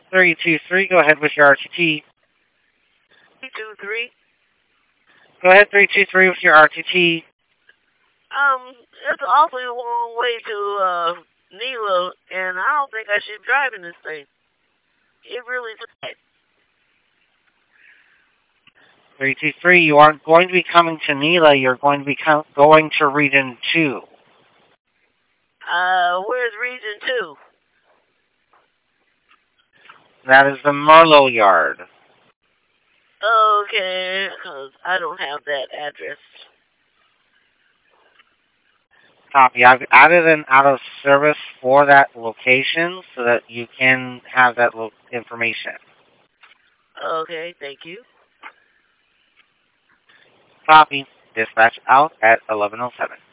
323, go ahead with your RTT. 323. Go ahead, 323 with your RTT. It's an awfully long way to Nilo, and I don't think I should be driving this thing. It really is bad. 323, you aren't going to be coming to Nila, you're going to be going to Region 2. Where's Region 2? That is the Merlot Yard. Okay, because I don't have that address. Copy. I've added an out of service for that location so that you can have that information. Okay, thank you. Copy. Dispatch out at 11:07.